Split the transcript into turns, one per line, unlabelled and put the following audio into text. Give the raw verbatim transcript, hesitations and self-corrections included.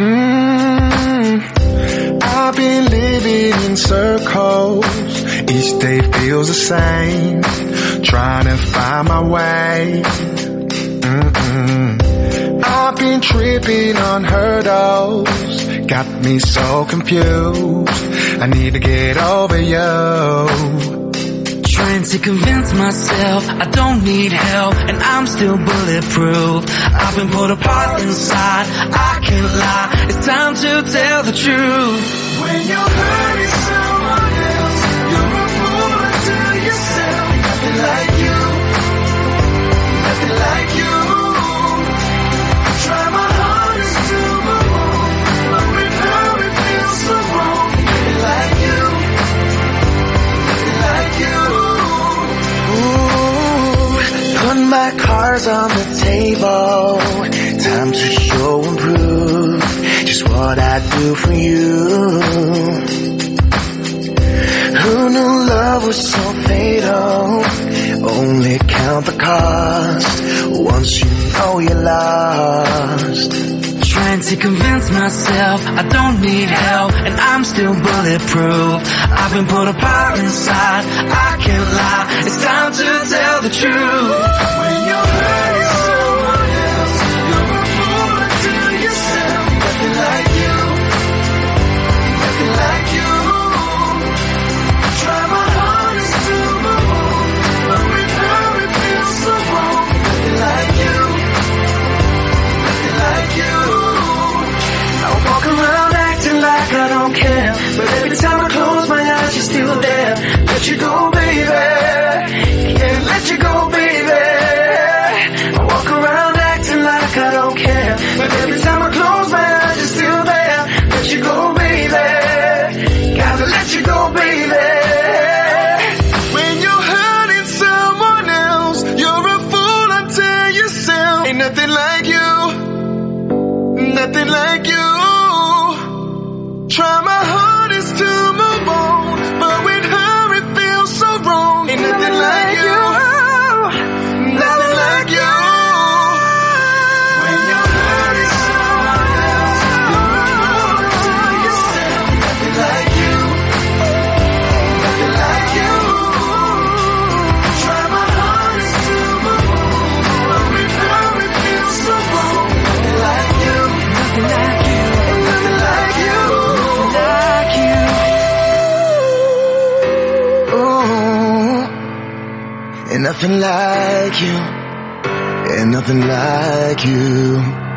Mm, I've been living in circles. Each day feels the same. Trying to find my way. Mm-mm. I've been tripping on hurdles. Got me so confused. I need to get over you.
Trying to convince myself I don't need help, and I'm still bulletproof. I've been pulled apart inside, I can't lie. It's time to tell the truth.
When you're hurting someone else, you're a fool unto yourself. Nothing like you, nothing like you. Try my hardest to move on, but with her it feels so wrong. Nothing like you, nothing like you. Ooh, put my cards on the table. Time to show and prove just what I do for you. Who knew love was so fatal? Only count the cost once you know you're lost.
Trying to convince myself I don't need help, and I'm still bulletproof. I've been pulled apart inside, I can't lie. It's time to tell the truth.
When you're hurting someone else, you're a fool unto yourself. Nothing like you, nothing like you. Try my hardest to move on, but with her it feels so wrong. Nothing like you, nothing like you. I walk around acting like I don't care, but every time I close my eyes you're still there. Let you go, baby. Can't let you go, baby. I walk around acting like I don't care, but every time I close my eyes you're still there. Let you go, baby. Gotta let you go, baby. When you're hurting someone else, you're a fool unto yourself. Ain't nothing like you, nothing like you. Try my hardest to move on, but with her it feels so wrong. Ain't nothing like you, nothing like you. When you're hurting someone else, you're a fool unto yourself. Nothing like you, nothing like you. Try my hardest to move on, but with her it feels so wrong. Nothing like you,
Nothing like you,
nothing like you.
like you.
Ooh, ain't nothing like you, ain't nothing like you.